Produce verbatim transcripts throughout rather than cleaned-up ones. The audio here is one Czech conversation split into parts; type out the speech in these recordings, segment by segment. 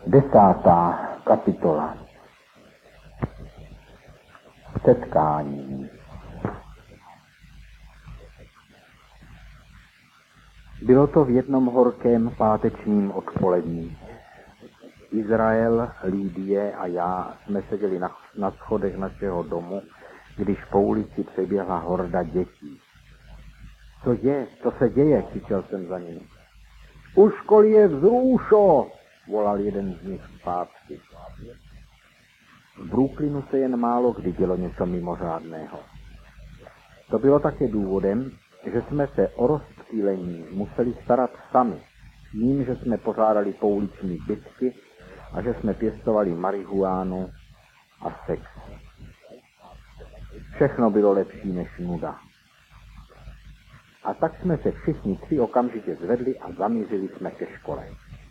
Desátá kapitola. Setkání. Bylo to v jednom horkém pátečním odpolední. Izrael, Lídie a já jsme seděli na, na schodech našeho domu, když po ulici přeběhla horda dětí. Co je? Co se děje? Křičel jsem za nimi. U školy je vzrušo, volal jeden z nich zpátky. V Brooklynu se jen málo kdy dělo něco mimořádného. To bylo také důvodem, že jsme se o rozptýlení museli starat sami, tím, že jsme pořádali pouliční bitky a že jsme pěstovali marihuánu a sex. Všechno bylo lepší než nuda. A tak jsme se všichni tři okamžitě zvedli a zamířili jsme ke škole.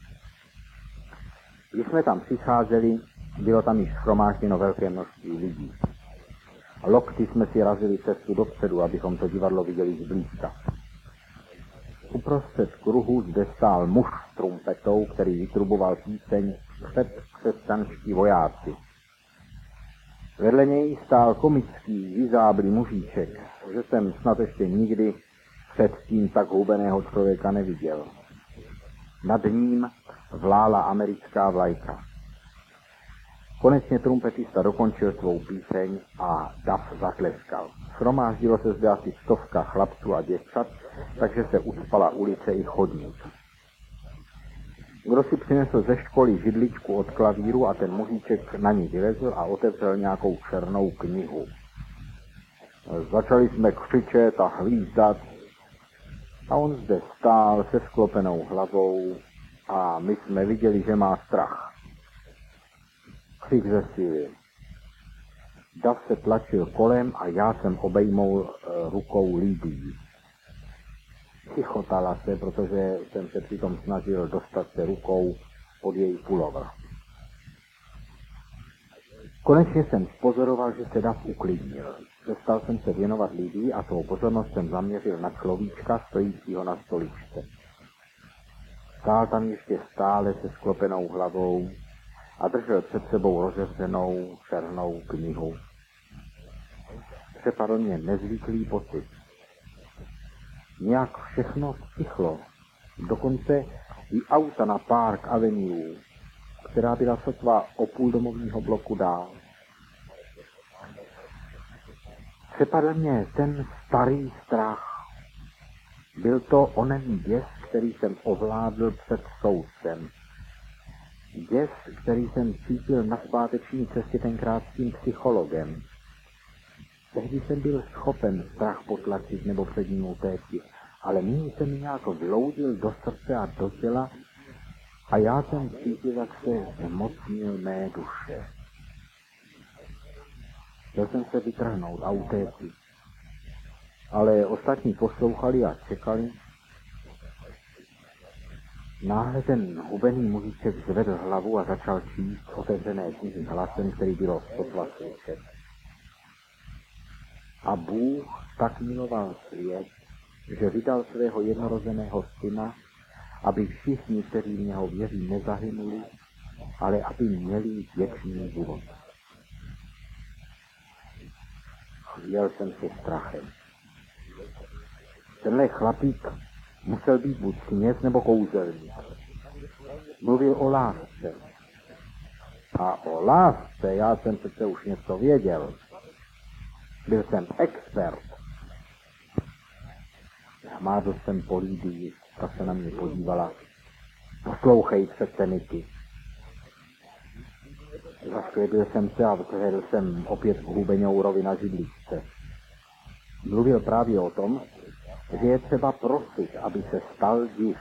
Když jsme tam přicházeli, bylo tam již shromážděno velké množství lidí. Lokty jsme si razili cestu dopředu, abychom to divadlo viděli zblízka. Uprostřed kruhu zde stál muž s trumpetou, který vytruboval píseň Před křesťanští vojáci. Vedle něj stál komický, vyzáblý mužíček, že jsem snad ještě nikdy předtím tak hubeného člověka neviděl. Nad ním vlála americká vlajka. Konečně trumpetista dokončil svou píseň a dav zatleskal. Shromáždilo se zde asi stovka chlapců a děvčat, takže se ucpala ulice i chodník. Kdo si přinesl ze školy židličku od klavíru a ten mužíček na ní vylezl a otevřel nějakou černou knihu. Začali jsme křičet a hvízdat a on zde stál se sklopenou hlavou a my jsme viděli, že má strach. Křik zesílil. Dav se tlačil kolem a já jsem obejmul e, rukou Lídii. Chichotala se, protože jsem se přitom snažil dostat se rukou pod její pulovr. Konečně jsem pozoroval, že se Dav uklidnil. Přestal jsem se věnovat Lídii a svou pozornost jsem zaměřil na človíčka stojícího na stoličce. Stál tam ještě stále se sklopenou hlavou a držel před sebou rozevřenou černou knihu. Přepadl mě nezvyklý pocit. Nějak všechno stichlo, dokonce i auta na Park Avenue, která byla sotva o půl domovního bloku dál. Přepadl mě ten starý strach. Byl to onen děs, který jsem ovládl před soudcem. Děs, který jsem cítil na zpáteční cestě tenkrát s tím psychologem. Tehdy jsem byl schopen strach potlačit nebo před ním utéci, ale nyní se mi nějak vloudil do srdce a do těla a já jsem cítil, jak se zmocnil mé duše. Chtěl jsem se vytrhnout a utéci, ale ostatní poslouchali a čekali. Náhle ten hubený mužíček zvedl hlavu a začal číst otevřené knihy hlasem, který bylo sotva slyšet. A Bůh tak miloval svět, že vydal svého jednorozeného syna, aby všichni, kteří v něho věří, nezahynuli, ale aby měli věčný život. Chvěl jsem se strachem. Tenhle chlapík musel být buď kněz nebo kouzelník. Mluvil o lásce. A o lásce já jsem přece už něco věděl. Byl jsem expert. Hmádl jsem po Lídii, ta se na mě podívala. Poslouchej přece, Niky. Zaškvědil jsem se a vkředl jsem opět k hubeňourovi na židličce. Mluvil právě o tom, že je třeba prosit, aby se stal div.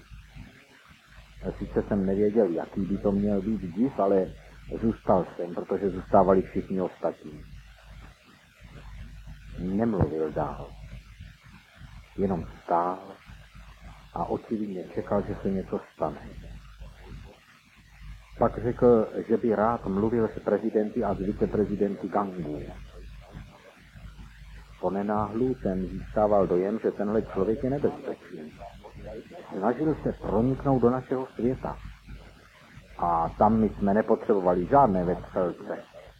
Sice jsem nevěděl, jaký by to měl být div, ale zůstal jsem, protože zůstávali všichni ostatní. Nemluvil dál. Jenom stál a očividně čekal, že se něco stane. Pak řekl, že by rád mluvil s prezidenty a s viceprezidenty gangů. Po nenáhlu jsem získával dojem, že tenhle člověk je nebezpečný. Snažil se proniknout do našeho světa. A tam my jsme nepotřebovali žádné vetřelce.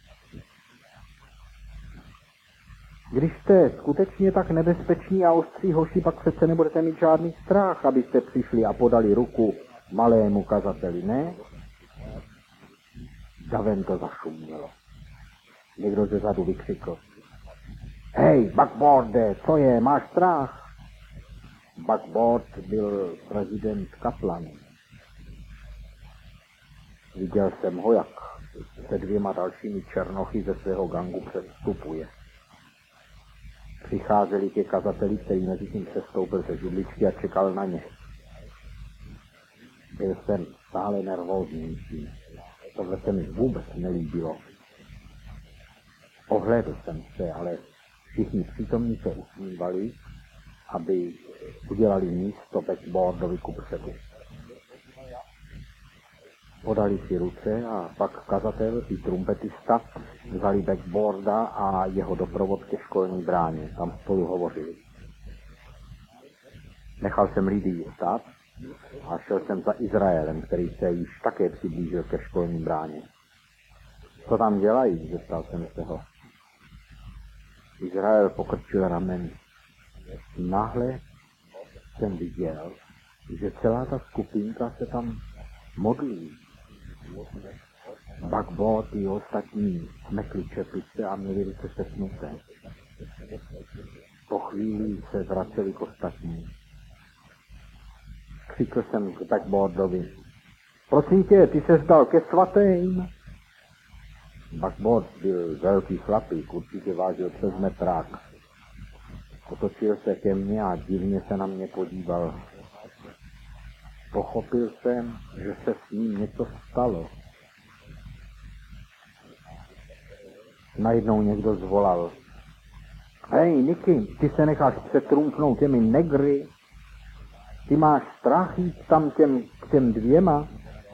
Když jste skutečně tak nebezpeční a ostří hoši, pak přece nebudete mít žádný strach, abyste přišli a podali ruku malému kazateli, ne? Davem to zašumělo. Někdo ze zadu vykřikl. Hej, Buckboarde, co je, máš strach? Buckboard byl prezident Kaplan. Viděl jsem ho, jak se dvěma dalšími černochy ze svého gangu předstupuje. Přicházeli ke kazateli, který mezi tím přestoupil ze židličky a čekal na ně. Byl jsem stále nervóznější. Tohle se mi vůbec nelíbilo. Ohlédl jsem se, ale všichni přítomní se usmívali, aby udělali místo Buckboardovi kupředu. Podali si ruce a pak kazatel i trumpetista vzali Buckboarda a jeho doprovod ke školní bráně. Tam spolu hovořili. Nechal jsem Lidii stát a šel jsem za Izraelem, který se již také přiblížil ke školní bráně. Co tam dělají? Zeptal jsem se ho. Izrael pokrčil ramen. Náhle jsem viděl, že celá ta skupinka se tam modlí. Buckboard i ostatní smekli čepice a měli ruce setnuté. Po chvíli se vraceli k ostatním. Křikl jsem k Buckboardovi. Prosím tě, ty se zdal ke svatým? Buckboard byl velký chlapík, určitě vážil přes metrák. Otočil se ke mně a divně se na mě podíval. Pochopil jsem, že se s ním něco stalo. Najednou někdo zvolal. Hej, Niky, ty se necháš přetrumfnout těmi negry? Ty máš strach jít tam těm, k těm dvěma?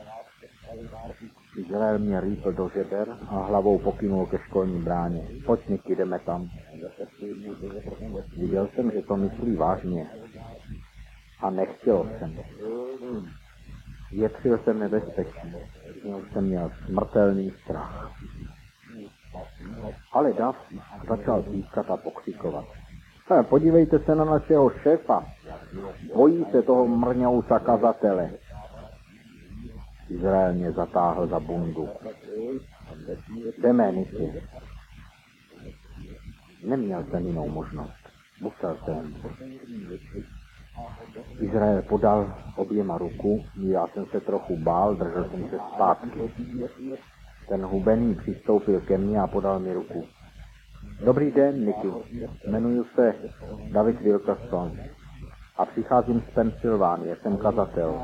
Izrael mě rýpl do žeber a hlavou pokynul ke školní bráně. Pojď, Niky, jdeme tam. Viděl jsem, že to myslí vážně. A nechtěl jsem. Větřil jsem nebezpečí. Měl jsem měl smrtelný strach. Ale Dav začal pískat a pokřikovat. He, podívejte se na našeho šéfa. Bojí se toho mrňousa kazatele. Izrael mě zatáhl za bundu. Jdeme, Niky. Neměl jsem jinou možnost. Musel jsem. Izrael podal oběma ruku, já jsem se trochu bál, držel jsem se zpátky. Ten hubený přistoupil ke mně a podal mi ruku. Dobrý den, Niky. Jmenuji se David Wilkerson a přicházím z Pensylvánie, jsem kazatel.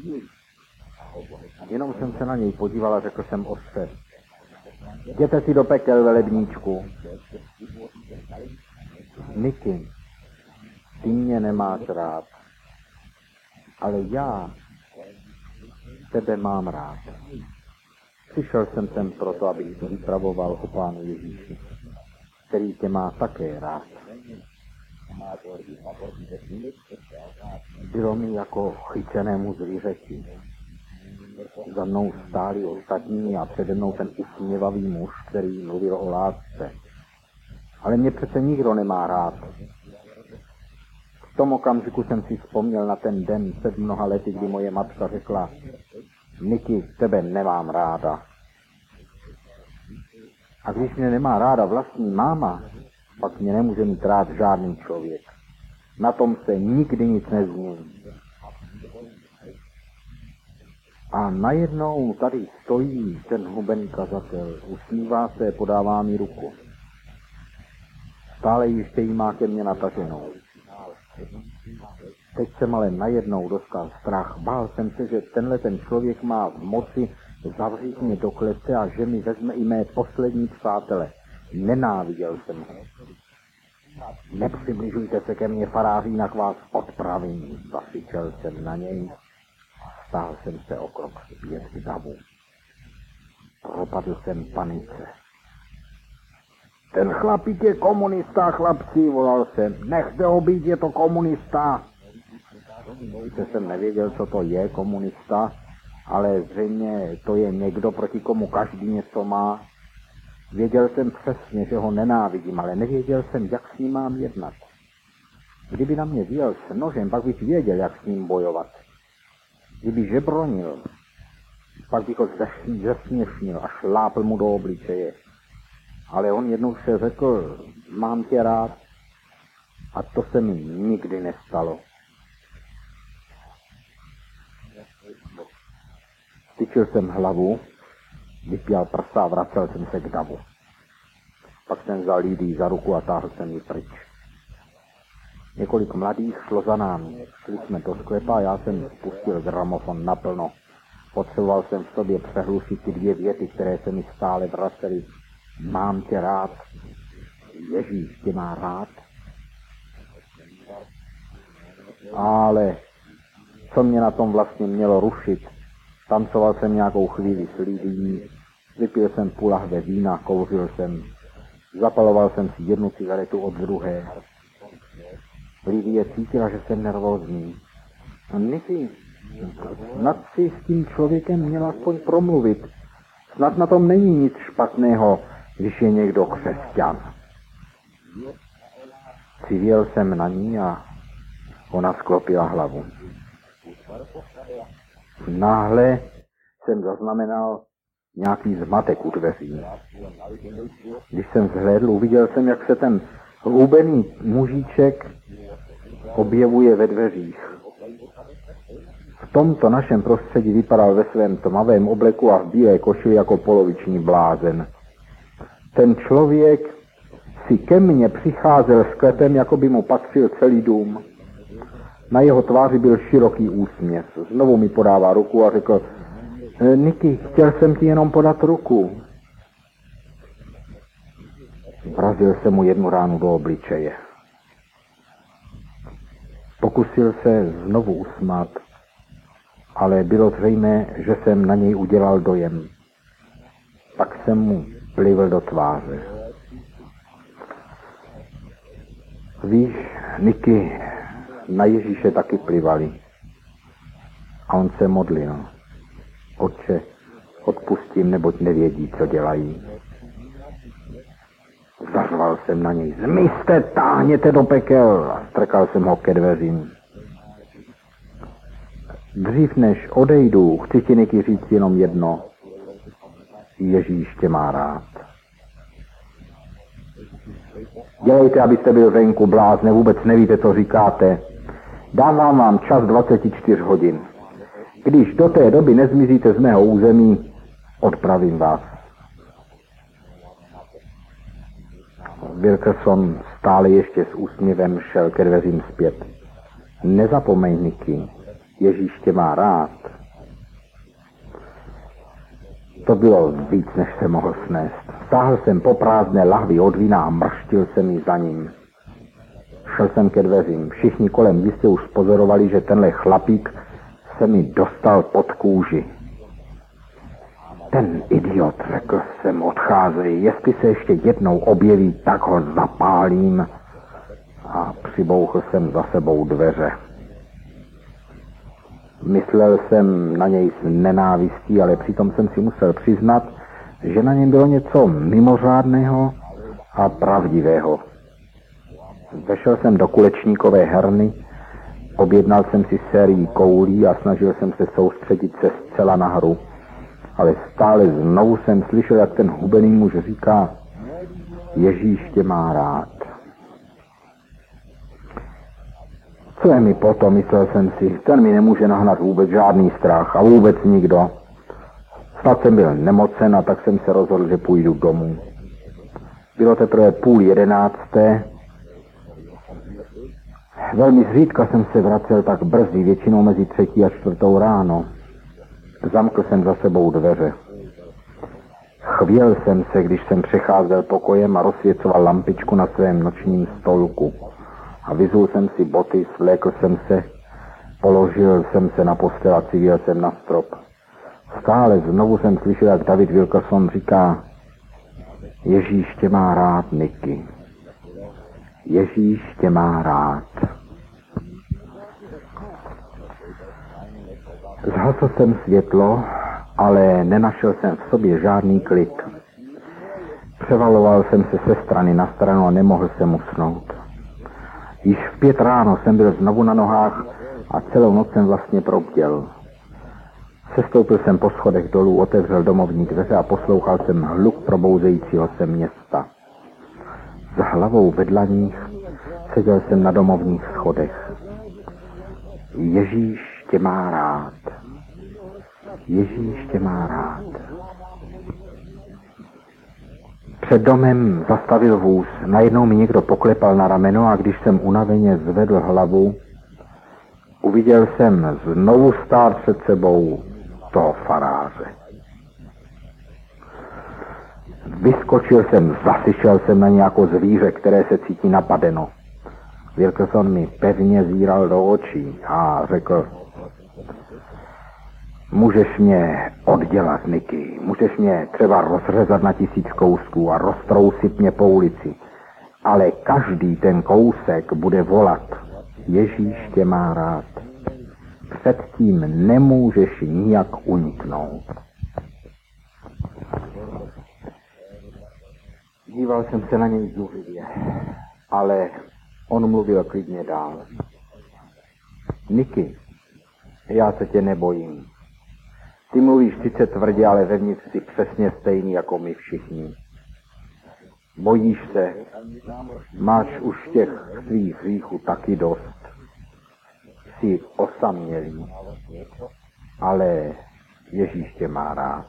Jenom jsem se na něj podíval a řekl jsem ostře. Jděte si do pekel, velebníčku. Niky, ty mě nemáš rád, ale já tebe mám rád. Přišel jsem sem proto, abych to vypravoval o Pánu Ježíši, který tě má také rád. Bylo mi jako chycenému zvířeti. Za mnou stáli ostatní a přede mnou ten usměvavý muž, který mluvil o lásce. Ale mě přece nikdo nemá rád. V tom okamžiku jsem si vzpomněl na ten den před mnoha lety, kdy moje matka řekla: Niky, tebe nemám ráda. A když mě nemá ráda vlastní máma, pak mě nemůže mít rád žádný člověk. Na tom se nikdy nic nezmění. A najednou tady stojí ten hubený kazatel, usmívá se, podává mi ruku. Stále ještě jí má ke mně nataženou. Teď jsem ale najednou dostal strach. Bál jsem se, že tenhle ten člověk má v moci zavřít mě do klece a že mi vezme i mé poslední přátele. Nenáviděl jsem ho. Nepřibližujte se ke mně, faráři, jinak vás odpravím. Zasyčel jsem na něj a stál jsem se o krok zpět k davu. Propadl jsem panice. Ten chlapík je komunista, chlapci, volal jsem. Nechte ho být, je to komunista. Sice jsem nevěděl, co to je komunista, ale zřejmě to je někdo, proti komu každý něco má. Věděl jsem přesně, že ho nenávidím, ale nevěděl jsem, jak s ním mám jednat. Kdyby na mě vyjel s nožem, pak bych věděl, jak s ním bojovat. Kdyby žebronil, pak bych ho zesměšnil a šlápl mu do obličeje. Ale on jednou se řekl, mám tě rád, a to se mi nikdy nestalo. Styčil jsem hlavu, vypěl prsa a vracel jsem se k davu. Pak jsem vzal Lidii za ruku a táhl jsem ji pryč. Několik mladých šlo za námi. Šli jsme do sklepa a já jsem spustil gramofon naplno. Potřeboval jsem v sobě přehlušit ty dvě věty, které se mi stále vracely. Mám tě rád. Ježíš tě má rád. Ale co mě na tom vlastně mělo rušit? Tancoval jsem nějakou chvíli s Lidií, vypil jsem půl lahve vína, kouřil jsem, zapaloval jsem si jednu cigaretu od druhé. Lidie cítila, že jsem nervózní. Niky, snad si s tím člověkem měla aspoň promluvit. Snad na tom není nic špatného, když je někdo křesťan. Civěl jsem na ní a ona sklopila hlavu. Náhle jsem zaznamenal nějaký zmatek u dveří. Když jsem zhlédl, uviděl jsem, jak se ten hubený mužíček objevuje ve dveřích. V tomto našem prostředí vypadal ve svém tmavém obleku a v bílé košili jako poloviční blázen. Ten člověk si ke mně přicházel sklepem, jako by mu patřil celý dům. Na jeho tváři byl široký úsměv. Znovu mi podává ruku a řekl, Niky, chtěl jsem ti jenom podat ruku. Vrazil jsem mu jednu ránu do obličeje. Pokusil se znovu usmát, ale bylo zřejmé, že jsem na něj udělal dojem. Pak jsem mu plivl do tváře. Víš, Niky, na Ježíše taky plivali. A on se modlil. Otče, odpustím, neboť nevědí, co dělají. Zařval jsem na něj. Zmizte, táhněte do pekel. A strkal jsem ho ke dveřím. Dřív než odejdu, chci ti, Niky, říct jenom jedno. Ježíš tě má rád. Dělejte, abyste byl venku, blázne, vůbec nevíte, co říkáte. Dávám vám čas dvacet čtyři hodin. Když do té doby nezmizíte z mého území, odpravím vás. Wilkerson stále ještě s úsměvem šel ke dveřím zpět. Nezapomeň, Niky, Ježíš tě má rád. To bylo víc, než se mohl snést. Stáhl jsem po prázdné lahvi od vína a mrštil jsem ji za ním. Šel jsem ke dveřím. Všichni kolem jistě už pozorovali, že tenhle chlapík se mi dostal pod kůži. Ten idiot, řekl jsem, odcházej. Jestli se ještě jednou objeví, tak ho zapálím. A přibouchl jsem za sebou dveře. Myslel jsem na něj s nenávistí, ale přitom jsem si musel přiznat, že na něm bylo něco mimořádného a pravdivého. Vešel jsem do kulečníkové herny, objednal jsem si sérii koulí a snažil jsem se soustředit se zcela na hru. Ale stále znovu jsem slyšel, jak ten hubený muž říká, Ježíš tě má rád. Co je mi potom, myslel jsem si, ten mi nemůže nahnat vůbec žádný strach a vůbec nikdo. Snad jsem byl nemocen a tak jsem se rozhodl, že půjdu domů. Bylo teprve půl jedenácté. Velmi zřídka jsem se vracel tak brzy, většinou mezi třetí a čtvrtou ráno. Zamkl jsem za sebou dveře. Chvěl jsem se, když jsem přecházel pokojem a rozsvěcoval lampičku na svém nočním stolku. A vyzul jsem si boty, svlékl jsem se, položil jsem se na postel a cítil jsem na strop. Stále znovu jsem slyšel, jak David Wilkerson říká, Ježíš tě má rád, Niky. Ježíš tě má rád. Zhasl jsem světlo, ale nenašel jsem v sobě žádný klid. Převaloval jsem se ze strany na stranu a nemohl jsem usnout. Již v pět ráno jsem byl znovu na nohách a celou noc jsem vlastně probděl. Sestoupil jsem po schodech dolů, otevřel domovní dveře a poslouchal jsem hluk probouzejícího se města. S hlavou ve dlaních seděl jsem na domovních schodech. Ježíš tě má rád. Ježíš tě má rád. Před domem zastavil vůz. Najednou mi někdo poklepal na rameno a když jsem unaveně zvedl hlavu, uviděl jsem znovu stát před sebou toho faráře. Vyskočil jsem, zasyšel jsem na nějakou zvíře, které se cítí napadeno. Wilkerson mi pevně zíral do očí a řekl: můžeš mě oddělat, Nicky, můžeš mě třeba rozřezat na tisíc kousků a roztrousit mě po ulici, ale každý ten kousek bude volat: Ježíš tě má rád. Předtím nemůžeš nijak uniknout. Díval jsem se na něj zdůřivě, ale on mluvil klidně dál. Nicky, já se tě nebojím. Ty mluvíš sice tvrdě, ale vevnitř jsi přesně stejný jako my všichni. Bojíš se, máš už těch svých hříchů taky dost. Jsi osamělý, ale Ježíš tě má rád.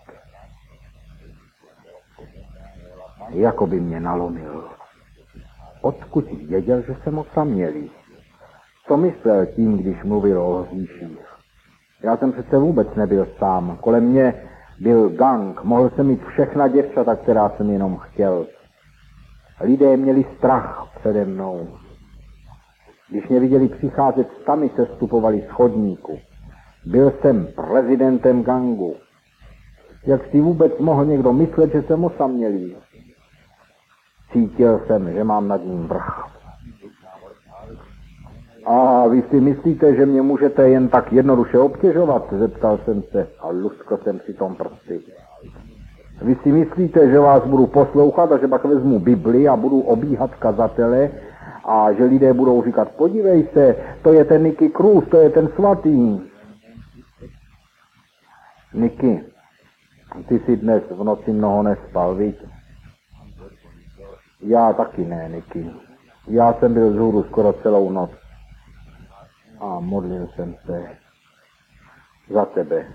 Jako by mě nalomil. Odkud věděl, že jsem osamělý? Co myslel tím, když mluvil o hříších? Já jsem přece vůbec nebyl sám. Kolem mě byl gang. Mohl jsem mít všechna děvčata, která jsem jenom chtěl. Lidé měli strach přede mnou. Když mě viděli přicházet, sami se vstupovali z chodníku. Byl jsem prezidentem gangu. Jak si vůbec mohl někdo myslet, že jsem osamělý? Cítil jsem, že mám nad ním vrch. A vy si myslíte, že mě můžete jen tak jednoduše obtěžovat? Zeptal jsem se a luskl jsem si tom prsty. Vy si myslíte, že vás budu poslouchat a že pak vezmu Bibli a budu obíhat kazatele a že lidé budou říkat: podívej se, to je ten Nicky Cruz, to je ten svatý. Nicky, ty si dnes v noci mnoho nespal, viď? Já taky ne, Nicky. Já jsem byl vzhůru skoro celou noc. A modlil jsem se za tebe.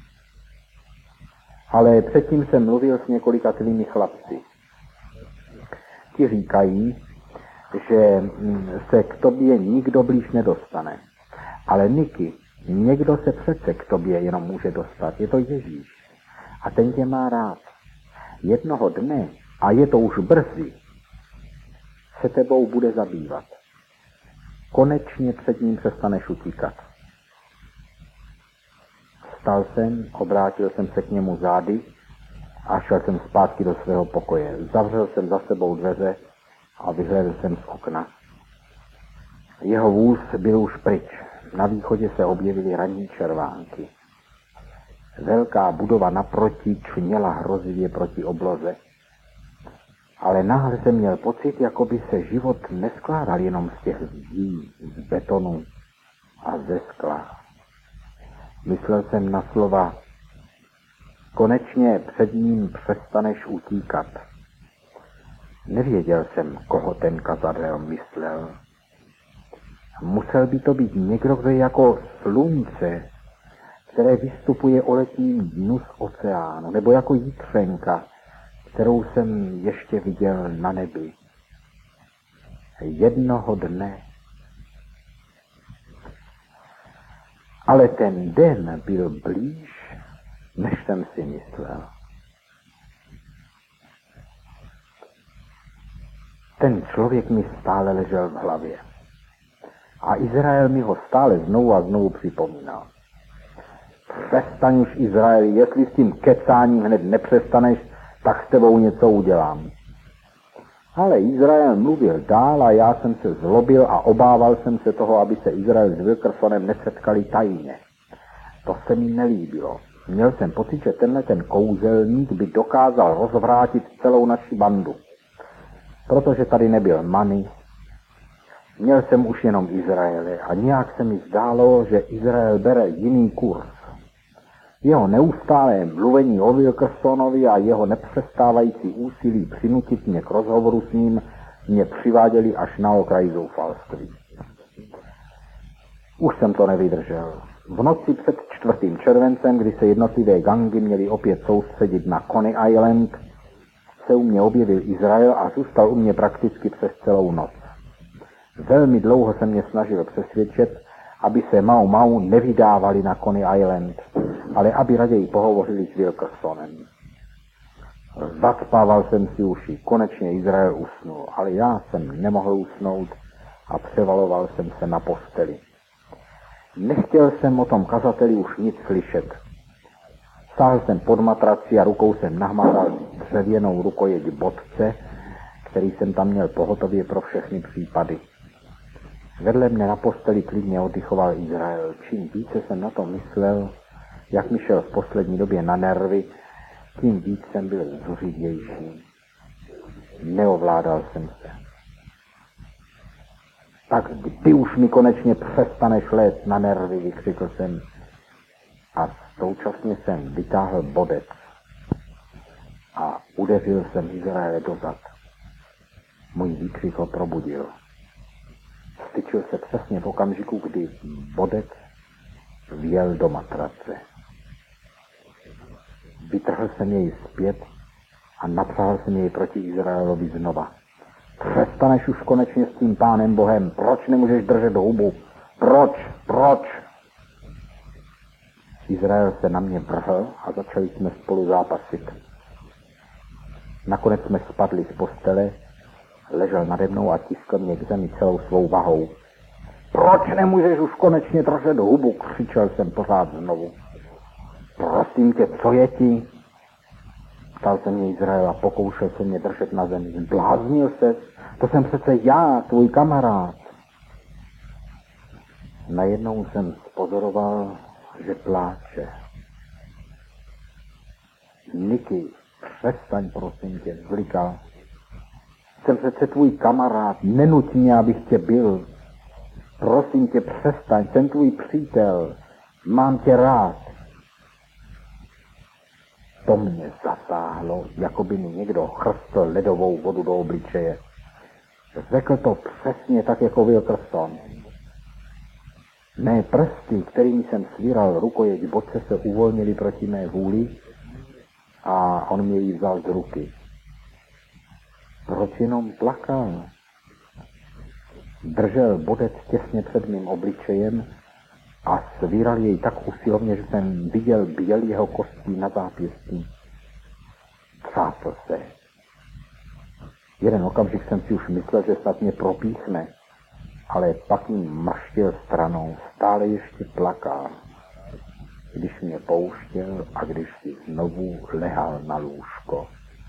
Ale předtím jsem mluvil s několika tvými chlapci. Ti říkají, že se k tobě nikdo blíž nedostane. Ale Nicky, někdo se přece k tobě jenom může dostat. Je to Ježíš. A ten tě má rád. Jednoho dne, a je to už brzy, se tebou bude zabývat. Konečně před ním přestaneš utíkat. Vstal jsem, obrátil jsem se k němu zády a šel jsem zpátky do svého pokoje. Zavřel jsem za sebou dveře a vyhlédl jsem z okna. Jeho vůz byl už pryč. Na východě se objevily ranní červánky. Velká budova naproti čněla hrozivě proti obloze. Ale náhle jsem měl pocit, jako by se život neskládal jenom z těch zdí, z betonu a ze skla. Myslel jsem na slova: konečně před ním přestaneš utíkat. Nevěděl jsem, koho ten kazatel myslel. Musel by to být někdo, kdo je jako slunce, které vystupuje o letním dnu z oceánu, nebo jako jitřenka, kterou jsem ještě viděl na nebi. Jednoho dne. Ale ten den byl blíž, než jsem si myslel. Ten člověk mi stále ležel v hlavě. A Izrael mi ho stále znovu a znovu připomínal. Přestaň už, Izraeli, jestli s tím kecáním hned nepřestaneš, tak s tebou něco udělám. Ale Izrael mluvil dál a já jsem se zlobil a obával jsem se toho, aby se Izrael s Wilkersonem nesetkali tajně. To se mi nelíbilo. Měl jsem pocit, že tenhle ten kouzelník by dokázal rozvrátit celou naši bandu. Protože tady nebyl Mani, měl jsem už jenom Izraele a nějak se mi zdálo, že Izrael bere jiný kurz. Jeho neustálé mluvení o Wilkersonovi a jeho nepřestávající úsilí přinutit mě k rozhovoru s ním mě přiváděli až na okraj zoufalství. Už jsem to nevydržel. V noci před čtvrtým červencem, kdy se jednotlivé gangy měly opět soustředit na Coney Island, se u mě objevil Izrael a zůstal u mě prakticky přes celou noc. Velmi dlouho se mě snažil přesvědčit, aby se Mau Mau nevydávali na Coney Island, ale aby raději pohovořili s Wilkersonem. Zacpával jsem si uši, konečně Izrael usnul, ale já jsem nemohl usnout a převaloval jsem se na posteli. Nechtěl jsem o tom kazateli už nic slyšet. Sáhl jsem pod matraci a rukou jsem nahmatal dřevěnou rukojeť bodce, který jsem tam měl pohotově pro všechny případy. Vedle mne na posteli klidně oddychoval Izrael. Čím více jsem na to myslel, jak mi šel v poslední době na nervy, tím víc jsem byl zuřivější. Neovládal jsem se. Tak kdy už mi konečně přestaneš lézt na nervy, vykřikl jsem a současně jsem vytáhl bodec a udeřil jsem Izraele dozad. Můj výkřik ho probudil. Styčil se přesně v okamžiku, kdy bodec vjel do matrace. Vytrhl jsem jej zpět a napřáhl jsem jej proti Izraelovi znova. Přestaneš už konečně s tím Pánem Bohem, proč nemůžeš držet hubu? Proč? Proč? Izrael se na mě vrhl a začali jsme spolu zápasit. Nakonec jsme spadli z postele, ležel nade mnou a tiskl mě k zemi celou svou vahou. Proč nemůžeš už konečně držet hubu? Křičel jsem pořád znovu. Prosím tě, co je ti? Ptal se mě Izrael a pokoušel se mě držet na zemi. Zbláznil ses? To jsem přece já, tvůj kamarád. Najednou jsem spozoroval, že pláče. Niky, přestaň, prosím tě, zlikal. Jsem přece tvůj kamarád, nenuť mě, abych tě byl. Prosím tě, přestaň, jsem tvůj přítel, mám tě rád. To mě zasáhlo, jako by mi někdo chrstl ledovou vodu do obličeje. Řekl to přesně tak jako Wilkerson. Mé prsty, kterými jsem svíral rukojeť bodce, se uvolnili proti mé vůli a on mě ji vzal z ruky. Proč jenom plakal? Držel bodec těsně před mým obličejem a svíral jej tak usilovně, že jsem viděl běl jeho kostí na zápěstí. Třásl se. Jeden okamžik jsem si už myslel, že snad mě propíchne, ale pak jim mrštil stranou, stále ještě plakal, když mě pouštěl a když si znovu lehal na lůžko.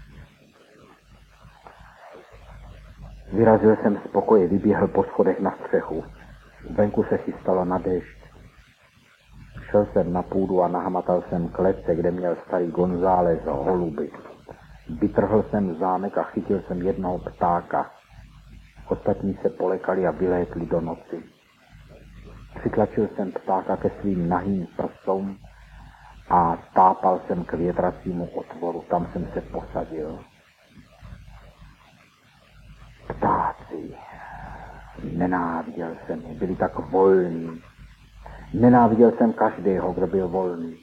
Vyrazil jsem z pokoje, vyběhl po schodech na střechu. Venku se chystalo na déšť. Šel jsem na půdu a nahmatal jsem klece, kde měl starý González holuby. Vytrhl jsem zámek a chytil jsem jednoho ptáka. Ostatní se polekali a vylétli do noci. Přitlačil jsem ptáka ke svým nahým prsům a tápal jsem k větracímu otvoru. Tam jsem se posadil. Ptáci. Nenáviděl jsem je, byli tak volní. Nenáviděl jsem každého, kdo byl volný.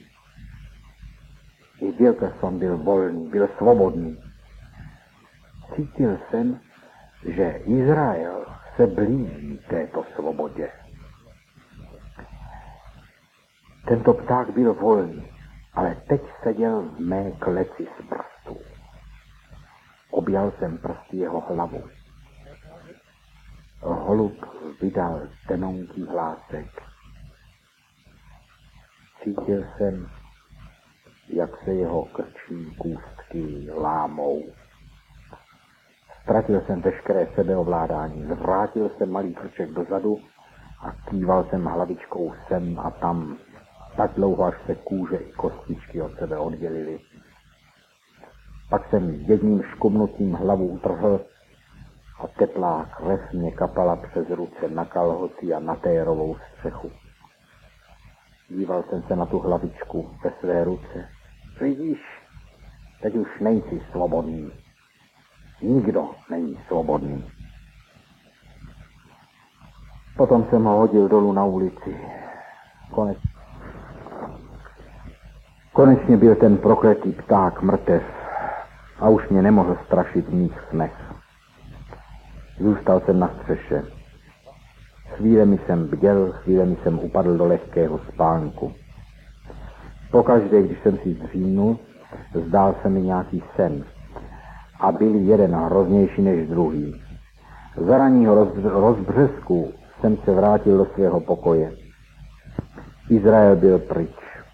I Wilkerson byl volný, byl svobodný. Cítil jsem, že Izrael se blíží této svobodě. Tento pták byl volný, ale teď seděl v mé kleci z prstů. Objal jsem prsty jeho hlavu. Holub vydal tenonký hlásek. Cítil jsem, jak se jeho krční kůstky lámou. Ztratil jsem veškeré sebeovládání, zvrátil jsem malý krček dozadu a kýval jsem hlavičkou sem a tam. tak dlouho, až se kůže i kostičky od sebe oddělily. Pak jsem jedním škumnutím hlavu utrhl a teplá krev mě kapala přes ruce na kalhoty a na térovou střechu. Díval jsem se na tu hlavičku ve své ruce. Vidíš, teď už nejsi svobodný. Nikdo není svobodný. Potom jsem ho hodil dolů na ulici. Konec. Konečně byl ten prokletý pták mrtev a už mě nemohl strašit nic smech. Zůstal jsem na střeše. Chvílemi jsem bděl, chvílemi jsem upadl do lehkého spánku. Pokaždé, když jsem si zdřímnul, zdál se mi nějaký sen. A byl jeden hroznější než druhý. Za ranního roz, rozbřesku jsem se vrátil do svého pokoje. Izrael byl pryč.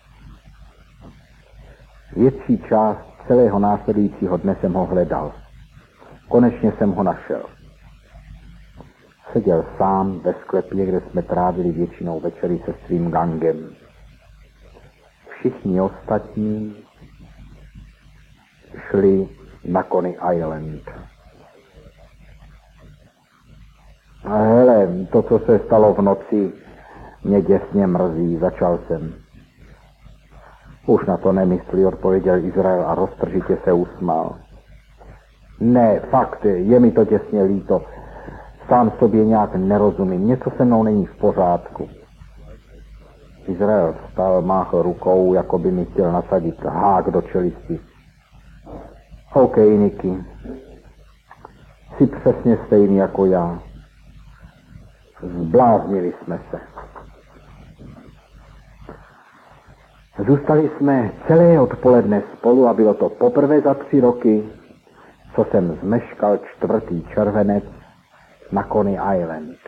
Větší část celého následujícího dne jsem ho hledal. Konečně jsem ho našel. Seděl sám ve sklepě, kde jsme trávili většinou večery se svým gangem. Všichni ostatní šli na Coney Island. A hele, to, co se stalo v noci, mě děsně mrzí, začal jsem. Už na to nemyslí, odpověděl Izrael a roztržitě se usmál. Ne, fakt, je mi to děsně líto. Sám sobě nějak nerozumím, něco se mnou není v pořádku. Izrael vstal, máchl rukou, jako by mi chtěl nasadit hák do čelisti. OK, Niky, jsi přesně stejný jako já. Zbláznili jsme se. Zůstali jsme celé odpoledne spolu a bylo to poprvé za tři roky, co jsem zmeškal čtvrtý červenec na Coney Island.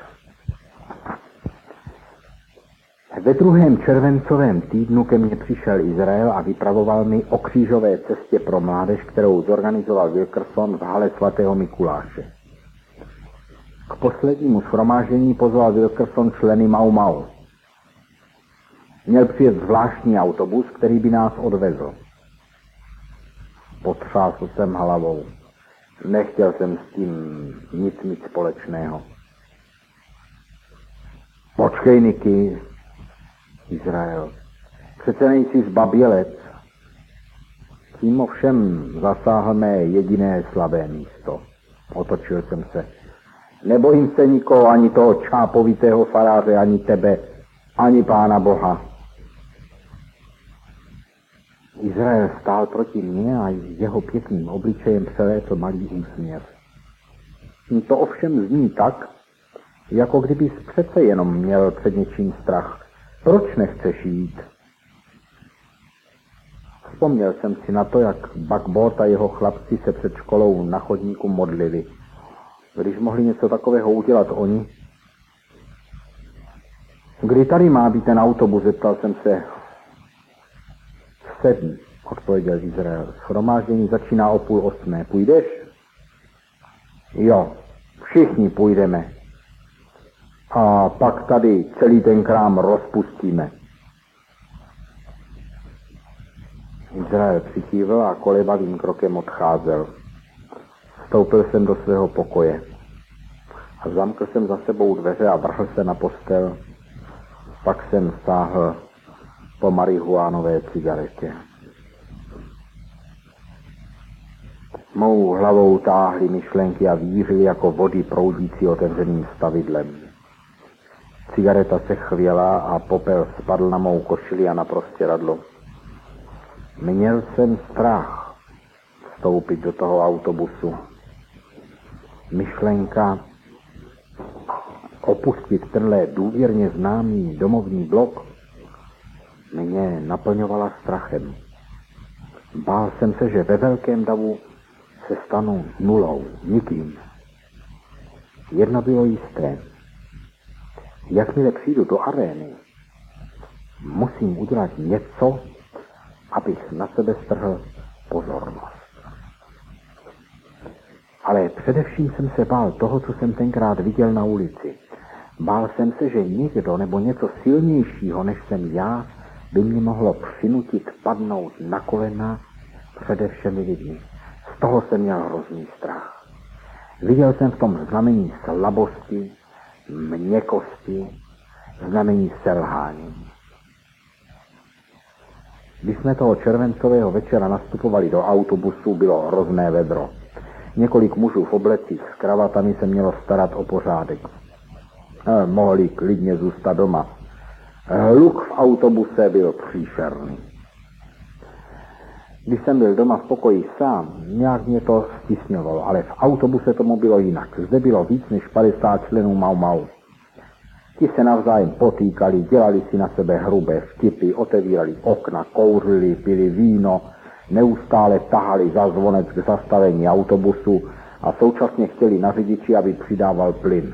Ve druhém červencovém týdnu ke mně přišel Izrael a vypravoval mi o křížové cestě pro mládež, kterou zorganizoval Wilkerson v hale svatého Mikuláše. K poslednímu shromáždění pozval Wilkerson členy Mau Mau. Měl přijet zvláštní autobus, který by nás odvezl. Potřásl jsem hlavou. Nechtěl jsem s tím nic mít společného. Počkej, Niky, Izrael. Přece nejsi zbabělec. Tím ovšem zasáhl mé jediné slabé místo. Otočil jsem se. Nebojím se nikoho, ani toho čápovitého faráře, ani tebe, ani Pána Boha. Izrael stál proti mně a jeho pěkným obličejem přelétl malý úsměv. To ovšem zní tak, jako kdybys přece jenom měl před něčím strach. Proč nechceš jít? Vzpomněl jsem si na to, jak Buckboard a jeho chlapci se před školou na chodníku modlili. Když mohli něco takového udělat oni. Kdy tady má být ten autobus, zeptal jsem se. V sedm, odpověděl Izrael. Shromáždění začíná o půl osmé. Půjdeš? Jo, všichni půjdeme. A pak tady celý ten krám rozpustíme. Izrael přikývl a kolebavým krokem odcházel. Vstoupil jsem do svého pokoje. A zamkl jsem za sebou dveře a vrhl se na postel. Pak jsem sáhl po marihuánové cigaretě. Mou hlavou táhly myšlenky a vířily jako vody proudící otevřeným stavidlem. Cigareta se chvěla a popel spadl na mou košili a na prostěradlo. Měl jsem strach vstoupit do toho autobusu. Myšlenka opustit tenhle důvěrně známý domovní blok mě naplňovala strachem. Bál jsem se, že ve velkém davu se stanu nulou, nikým. Jedno bylo jisté. Jakmile přijdu do arény, musím udělat něco, abych na sebe strhl pozornost. Ale především jsem se bál toho, co jsem tenkrát viděl na ulici. Bál jsem se, že někdo nebo něco silnějšího, než jsem já, by mě mohlo přinutit padnout na kolena přede všemi lidmi. Z toho jsem měl hrozný strach. Viděl jsem v tom znamení slabosti, měkkosti, znamení selhání. Když jsme toho červencového večera nastupovali do autobusu, bylo hrozné vedro. Několik mužů v oblecích s kravatami se mělo starat o pořádek. Eh, mohli klidně zůstat doma. Hluk v autobuse byl příšerný. Když jsem byl doma v pokoji sám, nějak mě to stisňovalo, ale v autobuse tomu bylo jinak. Zde bylo víc než padesát členů Mau Mau. Ti se navzájem potýkali, dělali si na sebe hrubé vtipy, otevírali okna, kouřili, pili víno, neustále tahali za zvonec k zastavení autobusu a současně chtěli na řidiči, aby přidával plyn.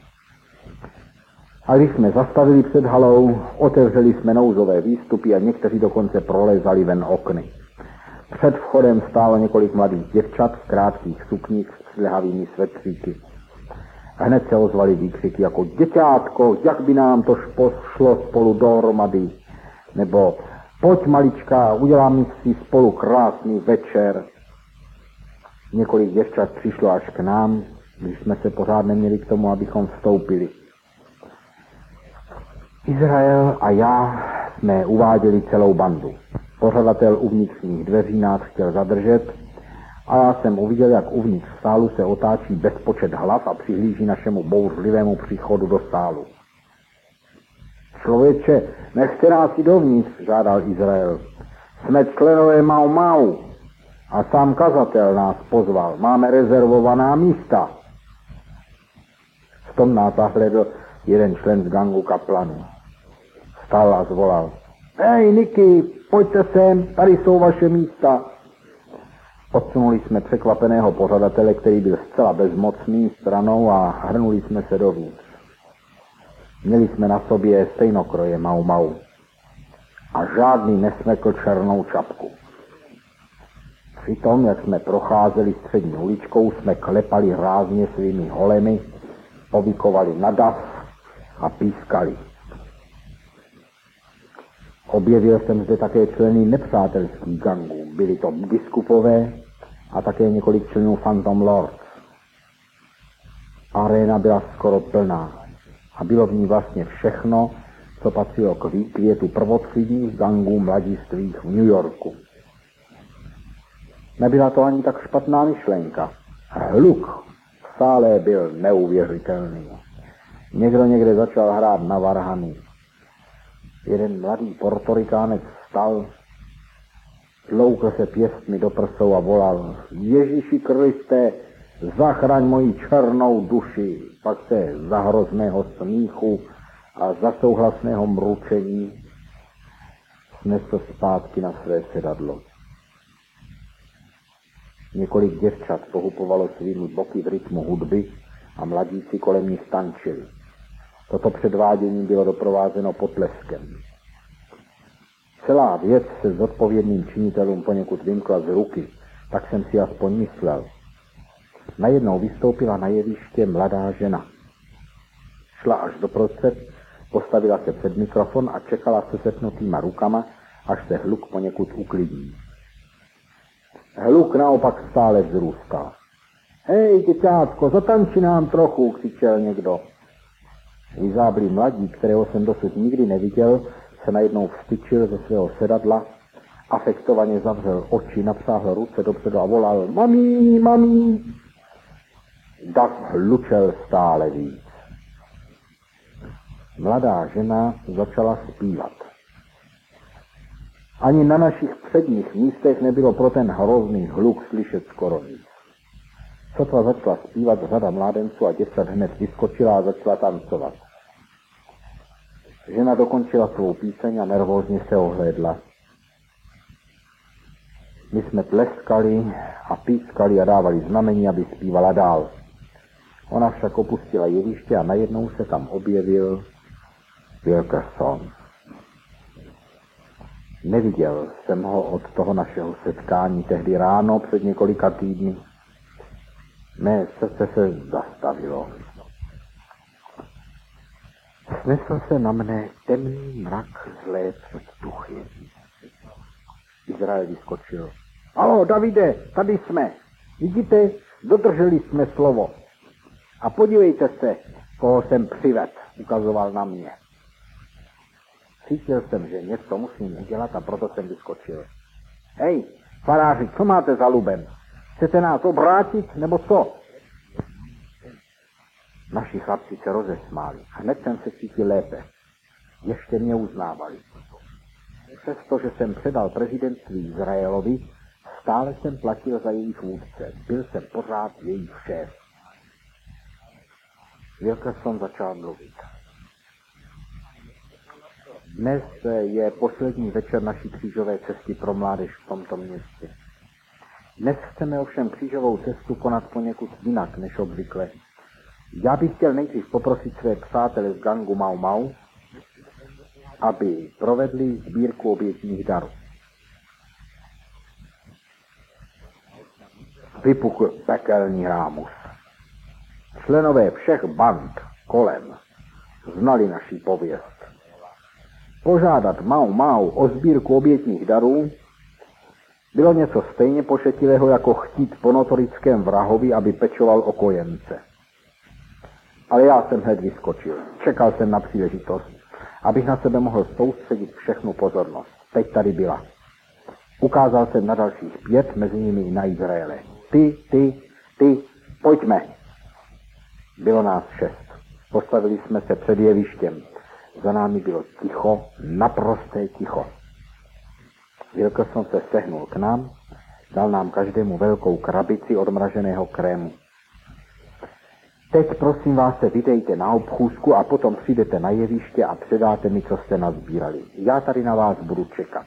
A když jsme zastavili před halou, otevřeli jsme nouzové výstupy a někteří dokonce prolezali ven okny. Před vchodem stálo několik mladých děvčat v krátkých sukních s lehavými svetříky. Hned se ozvaly výkřiky jako děťátko, jak by nám to šlo spolu dohromady, nebo pojď malička, uděláme si spolu krásný večer. Několik děvčat přišlo až k nám, když jsme se pořád neměli k tomu, abychom vstoupili. Izrael a já jsme uváděli celou bandu. Pořadatel u vnitřních dveří nás chtěl zadržet a já jsem uviděl, jak uvnitř sálu se otáčí bezpočet hlav a přihlíží našemu bouřlivému příchodu do sálu. Člověče, nechte nás i dovnitř, žádal Izrael. Jsme členové Mau Mau a sám kazatel nás pozval. Máme rezervovaná místa. V tom nás zahledl jeden člen z gangu kaplanů. Vstal a zvolal. Hej, Niky, pojďte sem, tady jsou vaše místa. Odsunuli jsme překvapeného pořadatele, který byl zcela bezmocný, stranou a hrnuli jsme se dovnitř. Měli jsme na sobě stejnokroje Mau Mau a žádný nesmekl černou čapku. Přitom, jak jsme procházeli střední uličkou, jsme klepali rázně svými holemi, povykovali na dav a pískali. Objevil jsem zde také členy nepřátelských gangů. Byli to biskupové a také několik členů Phantom Lords. Aréna byla skoro plná a bylo v ní vlastně všechno, co patřilo k výkvětu prvotřídních gangů mladistvých v New Yorku. Nebyla to ani tak špatná myšlenka. Hluk v sále byl neuvěřitelný. Někdo někde začal hrát na varhany. Jeden mladý portorikánec vstal, tloukl se pěstmi do prsou a volal: Ježíši Kriste, zachraň moji černou duši. Pak se za hrozného smíchu a za souhlasného mručení snesl zpátky na své sedadlo. Několik děvčat pohupovalo svými boky v rytmu hudby a mladíci kolem nich tančili. Toto předvádění bylo doprovázeno potleskem. Celá věc se zodpovědným činitelům poněkud vymkla z ruky, tak jsem si aspoň myslel. Najednou vystoupila na jeviště mladá žena. Šla až doprostřed, postavila se před mikrofon a čekala se setnutýma rukama, až se hluk poněkud uklidní. Hluk naopak stále vzrůstal. Hej, děťátko, zatanči nám trochu, křičel někdo. Vyzáblý mladík, kterého jsem dosud nikdy neviděl, se najednou vstyčil ze svého sedadla, afektovaně zavřel oči, napsáhl ruce dopředu a volal: Mami, mami! Dav hlučel stále víc. Mladá žena začala zpívat. Ani na našich předních místech nebylo pro ten hrozný hluk slyšet skoro nic. Sotva začala zpívat, řada mládenců a děvčat hned vyskočila a začala tancovat. Žena dokončila svou píseň a nervózně se ohlédla. My jsme tleskali a pískali a dávali znamení, aby zpívala dál. Ona však opustila jeviště a najednou se tam objevil Wilkerson. Neviděl jsem ho od toho našeho setkání tehdy ráno před několika týdny. Mé srdce se zastavilo. Snesl se na mne temný mrak zlé vzduchy. Izrael vyskočil. Haló, Davide, tady jsme. Vidíte, dodrželi jsme slovo. A podívejte se, koho jsem přived, ukazoval na mě. Cítil jsem, že něco musím udělat a proto jsem vyskočil. Hej, faráři, co máte za lubem? Chcete nás obrátit, nebo co? Naši chlapci se rozesmáli. Hned jsem se cítil lépe. Ještě mě uznávali. Přestože jsem předal prezidentství Izraelovi, stále jsem platil za jejich vůdce. Byl jsem pořád jejich šéf. Wilkerson začal mluvit. Dnes je poslední večer naší křížové cesty pro mládež v tomto městě. Dnes chceme ovšem křížovou cestu konat poněkud jinak než obvykle. Já bych chtěl nejdřív poprosit své přátele z gangu Mau Mau, aby provedli sbírku obětních darů. Vypukl pekelný rámus. Členové všech band kolem znali naši pověst. Požádat Mau Mau o sbírku obětních darů bylo něco stejně pošetilého, jako chtít po notorickém vrahovi, aby pečoval o kojence. Ale já jsem hned vyskočil. Čekal jsem na příležitost, abych na sebe mohl soustředit všechnu pozornost. Teď tady byla. Ukázal jsem na dalších pět, mezi nimi i na Izraele. Ty, ty, ty, pojďme. Bylo nás šest. Postavili jsme se před jevištěm. Za námi bylo ticho, naprosté ticho. Wilkerson se sehnul k nám, dal nám každému velkou krabici odmraženého krému. Teď prosím vás se vydejte na obchůzku a potom přijdete na jeviště a předáte mi, co jste nazbírali. Já tady na vás budu čekat.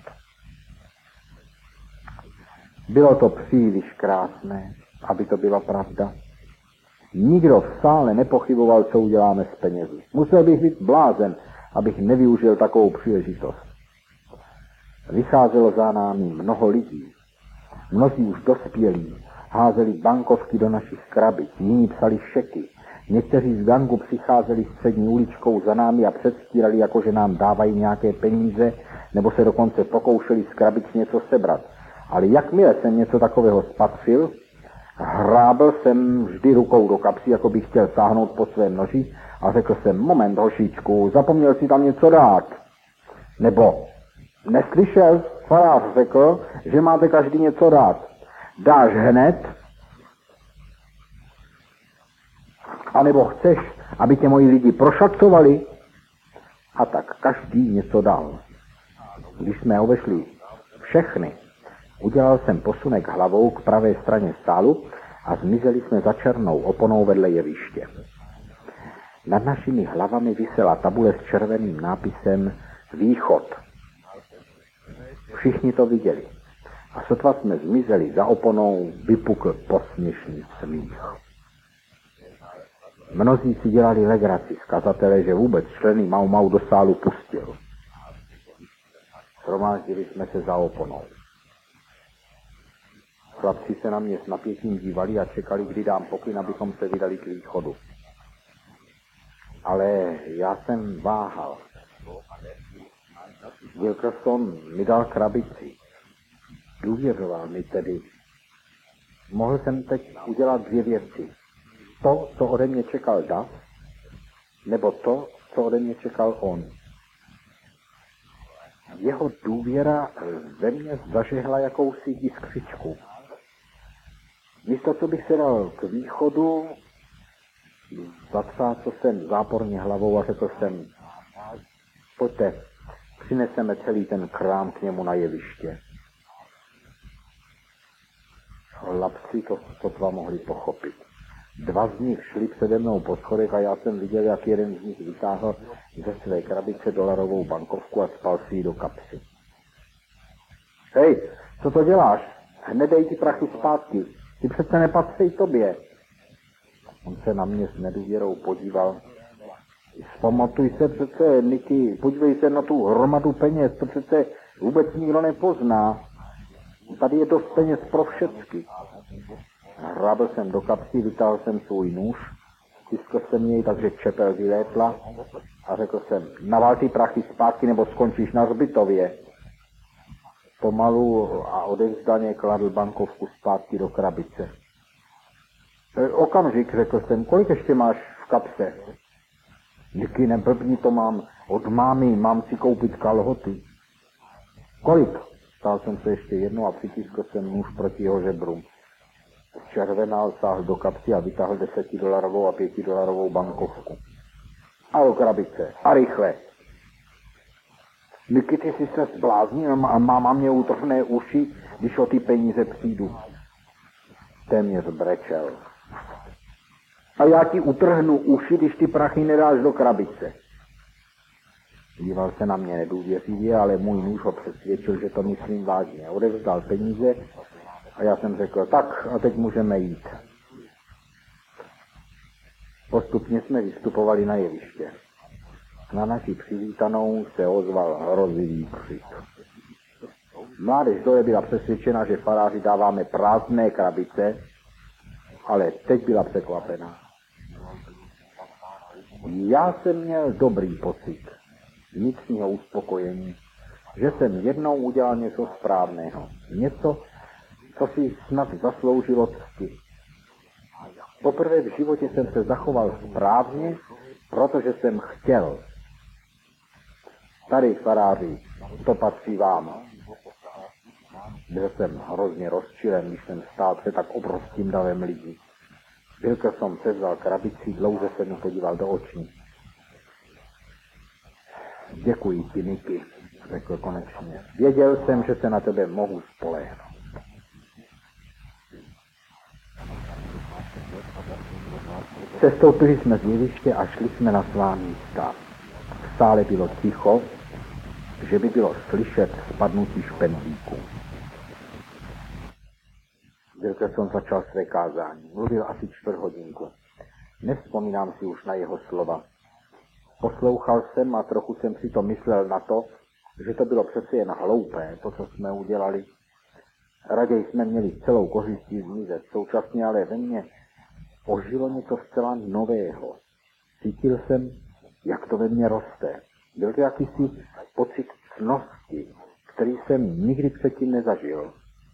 Bylo to příliš krásné, aby to byla pravda. Nikdo v sále nepochyboval, co uděláme s penězi. Musel bych být blázen, abych nevyužil takovou příležitost. Vycházelo za námi mnoho lidí. Mnozí už dospělí házeli bankovky do našich krabic, jiní psali šeky. Někteří z gangu přicházeli střední uličkou za námi a předstírali, jako že nám dávají nějaké peníze, nebo se dokonce pokoušeli z krabic něco sebrat. Ale jakmile jsem něco takového spatřil, hrábl jsem vždy rukou do kapsy, jako bych chtěl sáhnout po svém noži a řekl jsem, moment, hošičku, zapomněl si tam něco dát. Nebo, neslyšel, farář řekl, že máte každý něco dát. Dáš hned? A nebo chceš, aby tě moji lidi prošacovali? A tak každý něco dal. Když jsme obešli všechny, udělal jsem posunek hlavou k pravé straně stálu a zmizeli jsme za černou oponou vedle jeviště. Nad našimi hlavami visela tabule s červeným nápisem Východ. Všichni to viděli. A sotva jsme zmizeli za oponou, vypukl posměšný smích. Mnozí si dělali legraci z kazatele, že vůbec členy Mau Mau do sálu pustil. Shromáždili jsme se za oponou. Chlapci se na mě s napětím dívali a čekali, kdy dám pokyn, abychom se vydali k východu. Ale já jsem váhal. Wilkerson mi dal krabici. Důvěřoval mi tedy. Mohl jsem teď udělat dvě věci. To, co ode mě čekal Duff, nebo to, co ode mě čekal on. Jeho důvěra ve mně zažehla jakousi jiskřičku. Místo, co bych se dal k východu, zatřásl jsem záporně hlavou a řekl jsem, pojďte, přineseme celý ten krám k němu na jeviště. Chlapci to sotva mohli pochopit. Dva z nich šli přede mnou po schodech a já jsem viděl, jak jeden z nich vytáhl ze své krabice dolarovou bankovku a spal si ji do kapsy. Hej, co to děláš? Hned dej ty prachy zpátky. Ty přece nepatří tobě. On se na mě s nedůvěrou podíval. Vzpamatuj se přece, Niky, podívej se na tu hromadu peněz, to přece vůbec nikdo nepozná. Tady je dost peněz pro všecky. Hrábl jsem do kapsy, vytáhl jsem svůj nůž Stiskl jsem jej, takže čepel vylétla a řekl jsem, naval ty prachy zpátky, nebo skončíš na hřbitově. Pomalu a odevzdaně kladl bankovku zpátky do krabice. E, okamžik, řekl jsem, kolik ještě máš v kapse? Díky, neblbni, to mám od mámy, mám si koupit kalhoty. Kolik? Stál jsem se ještě jednou a přitiskl jsem nůž proti jeho žebrům. Červenal sáhl do kapsy a vytáhl desetidolarovou a pětidolarovou bankovku. A do krabice. A rychle. Niky, ty jsi se zbláznil a máma mě utrhne uši, když o ty peníze přijdu. Téměř brečel. A já ti utrhnu uši, když ty prachy nedáš do krabice. Díval se na mě nedůvěřivě, ale můj nůž ho přesvědčil, že to myslím vážně. Odevzdal peníze a já jsem řekl, tak a teď můžeme jít. Postupně jsme vystupovali na jeviště. Na naši přivítanou se ozval hrozivý křik. Mládež dole byla přesvědčena, že faráři dáváme prázdné krabice, ale teď byla překvapená. Já jsem měl dobrý pocit vnitřního uspokojení, že jsem jednou udělal něco správného, něco, co si snad zasloužilo cti. Poprvé v životě jsem se zachoval správně, protože jsem chtěl. Tady, faráři, to patří vám. Byl jsem hrozně rozčilen, když jsem stál před tak obrovským davem lidí. Wilkerson převzal krabici, dlouze se mu podíval do očí. Děkuji ti, Niky, řekl konečně. Věděl jsem, že se na tebe mohu spolehnout. Sestoupili jsme z jeviště a šli jsme na svá místa. V sále bylo ticho, že by bylo slyšet spadnutí špendlíků. Wilkerson začal své kázání. Mluvil asi čtvrt hodinku. Nevzpomínám si už na jeho slova. Poslouchal jsem a trochu jsem si to myslel na to, že to bylo přece jen hloupé, to, co jsme udělali. Raději jsme měli celou kořistí zmizet. Současně ale ve mně ožilo něco zcela nového. Cítil jsem, jak to ve mně roste. Byl to jakýsi pocit ctnosti, který jsem nikdy předtím nezažil.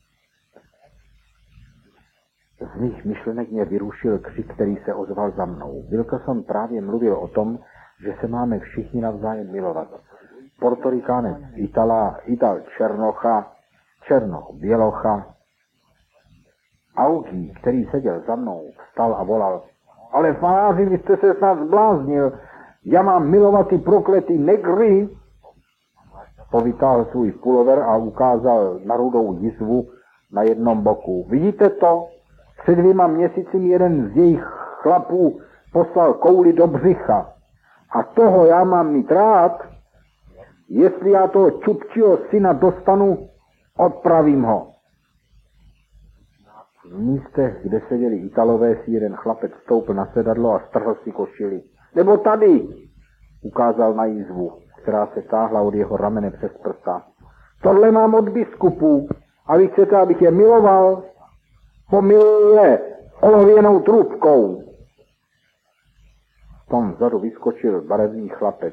Z mých myšlenek mě vyrušil křik, který se ozval za mnou. Wilkerson právě mluvil o tom, že se máme všichni navzájem milovat. Portorikánec Itala, Ital Černocha, Černoch Bělocha. Augi, který seděl za mnou, vstal a volal, ale faráři, vy jste se snad zbláznil, já mám milovat ty prokletý negry. Povytáhl svůj pulover a ukázal na rudou jizvu na jednom boku. Vidíte to? Před dvěma měsíci jeden z jejich chlapů poslal kouli do břicha. A toho já mám mít rád. Jestli já toho čupčího syna dostanu, odpravím ho. V místech, kde seděli Italové, si jeden chlapec vstoupil na sedadlo a strhl si košili. Nebo tady, ukázal na jizvu, která se táhla od jeho ramene přes prsa. Tohle mám od biskupů. A vy chcete, abych je miloval? Pomiluje olověnou trubkou. V tom vzadu vyskočil barevný chlapec.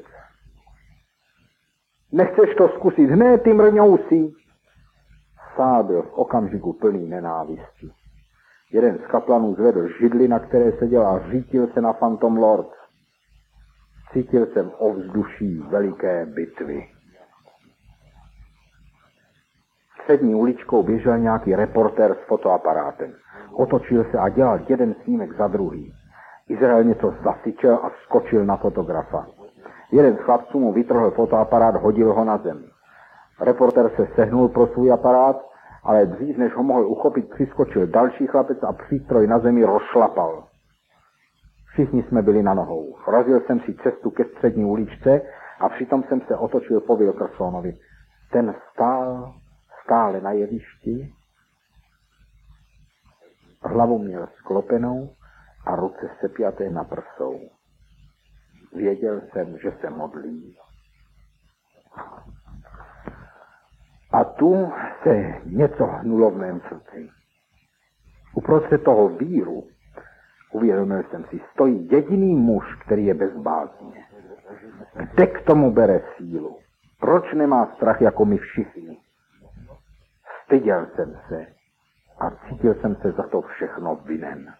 Nechceš to zkusit hned, ty mrňousi? Sál byl v okamžiku plný nenávisti. Jeden z kaplanů zvedl židli, na které seděl a řítil se na Phantom Lord. Cítil jsem ovzduší veliké bitvy. Střední uličkou běžel nějaký reportér s fotoaparátem. Otočil se a dělal jeden snímek za druhý. Izrael něco zasyčel a skočil na fotografa. Jeden z chlapců mu vytrhl fotoaparát, hodil ho na zem. Reportér se sehnul pro svůj aparát, ale dřív, než ho mohl uchopit, přiskočil další chlapec a přístroj na zemi rozšlapal. Všichni jsme byli na nohou. Razil jsem si cestu ke střední uličce a přitom jsem se otočil po Wilkersonovi. Ten stál stále na jevišti, hlavu měl sklopenou a ruce sepjaté na prsou. Věděl jsem, že se modlí. A tu se něco hnulo v mém srdci. Uprostřed toho víru Uvědomil jsem si, stojí jediný muž, který je bez bázně. Kde k tomu bere sílu? Proč nemá strach jako my všichni? Styděl jsem se a cítil jsem se za to všechno vinen.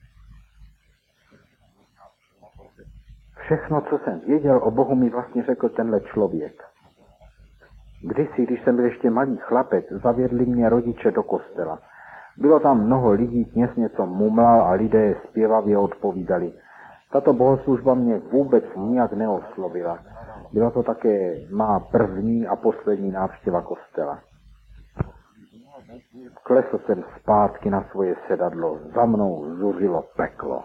Všechno, co jsem věděl o Bohu, mi vlastně řekl tenhle člověk. Kdysi, když jsem byl ještě malý chlapec, zavědli mě rodiče do kostela. Bylo tam mnoho lidí, kněz něco mumlal a lidé zpěvavě odpovídali. Tato bohoslužba mě vůbec nijak neoslovila. Byla to také má první a poslední návštěva kostela. Klesl jsem zpátky na svoje sedadlo, za mnou zuřilo peklo.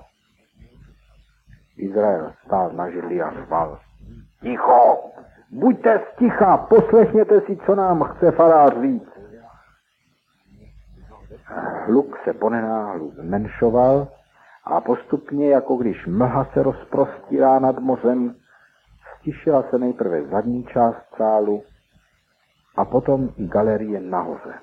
Izrael stál na židli a řval. Ticho! Buďte sticha, poslechněte si, co nám chce farář říct. Hluk se ponenáhlu zmenšoval a postupně, jako když mlha se rozprostírá nad mořem, stišila se nejprve zadní část sálu a potom i galerie nahoře.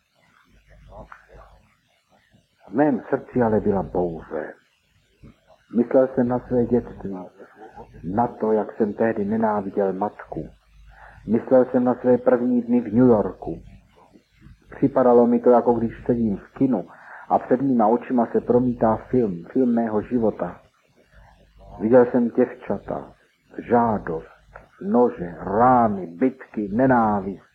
V mém srdci ale byla bouře. Myslel jsem na své dětství, na to, jak jsem tehdy nenáviděl matku. Myslel jsem na své první dny v New Yorku. Připadalo mi to, jako když sedím v kinu a před mýma očima se promítá film, film mého života. Viděl jsem děvčata, žádost, nože, rány, bitky, nenávist.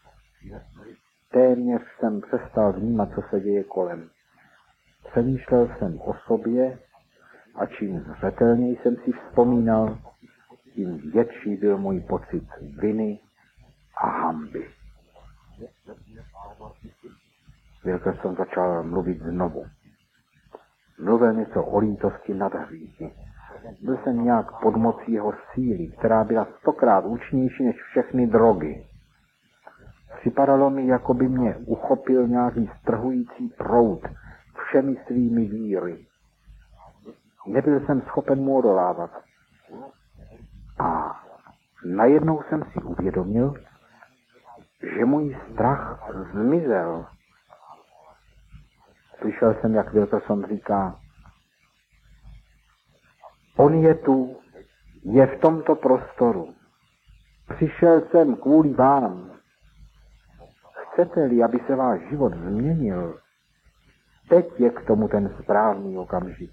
Téměř jsem přestal vnímat, co se děje kolem. Přemýšlel jsem o sobě a čím zřetelněji jsem si vzpomínal, tím větší byl můj pocit viny a hanby. Wilkerson začal mluvit znovu. Mluvil něco o lítosti nad hříchy. Byl jsem nějak pod mocí jeho síly, která byla stokrát účinnější než všechny drogy. Připadalo mi, jako by mě uchopil nějaký strhující proud všemi svými víry. Nebyl jsem schopen mu odolávat. A najednou jsem si uvědomil, že můj strach zmizel. Slyšel jsem, jak Wilkerson říká, on je tu, je v tomto prostoru. Přišel jsem kvůli vám. Chcete-li, aby se váš život změnil, teď je k tomu ten správný okamžik.